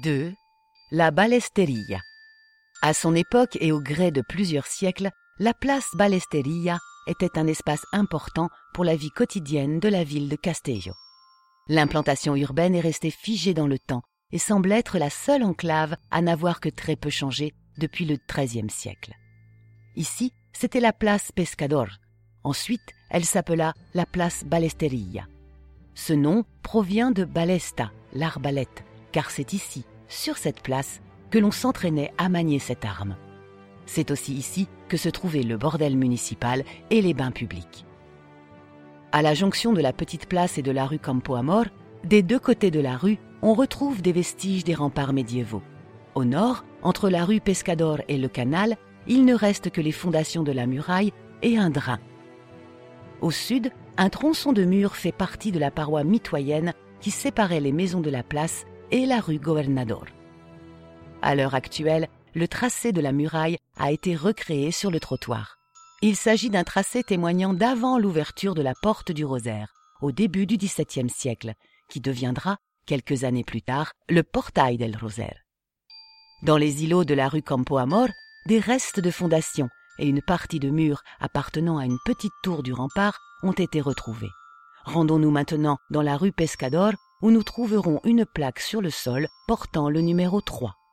2. La Ballesteria. À son époque et au gré de plusieurs siècles, la place Ballesteria était un espace important pour la vie quotidienne de la ville de Castelló. L'implantation urbaine est restée figée dans le temps et semble être la seule enclave à n'avoir que très peu changé depuis le XIIIe siècle. Ici, c'était la place Pescador. Ensuite, elle s'appela la place Ballesteria. Ce nom provient de ballesta, l'arbalète, car c'est ici, sur cette place, que l'on s'entraînait à manier cette arme. C'est aussi ici que se trouvaient le bordel municipal et les bains publics. À la jonction de la petite place et de la rue Campo Amor, des deux côtés de la rue, on retrouve des vestiges des remparts médiévaux. Au nord, entre la rue Pescador et le canal, il ne reste que les fondations de la muraille et un drain. Au sud, un tronçon de mur fait partie de la paroi mitoyenne qui séparait les maisons de la place et la rue Gobernador. À l'heure actuelle, le tracé de la muraille a été recréé sur le trottoir. Il s'agit d'un tracé témoignant d'avant l'ouverture de la porte du Rosaire, au début du XVIIe siècle, qui deviendra, quelques années plus tard, le Portail del Rosaire. Dans les îlots de la rue Campo Amor, des restes de fondations et une partie de mur appartenant à une petite tour du rempart ont été retrouvés. Rendons-nous maintenant dans la rue Pescador, où nous trouverons une plaque sur le sol portant le numéro 3.